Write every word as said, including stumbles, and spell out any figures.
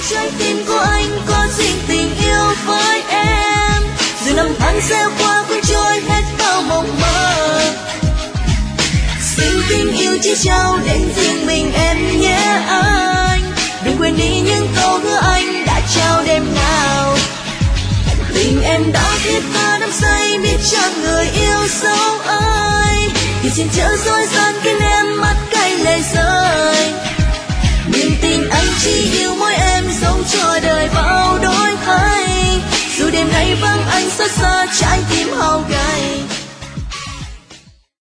trái tim của anh có riêng tình yêu với em. Rồi năm tháng sẽ qua cuốn trôi hết bao mộng mơ. Xin tình yêu chỉ trao đến riêng mình em nhé anh. Đừng quên đi những câu hứa anh đã trao đêm nào. Tình em đã thiết tha đắm say biết chọn người yêu dấu ơi. Thì xin chớ dối gian khiến em mắt cay lệ rơi. Niềm tin anh chỉ yêu mỗi em sống cho đời bao đổi thay. Dù đêm nay vắng anh xa xa trái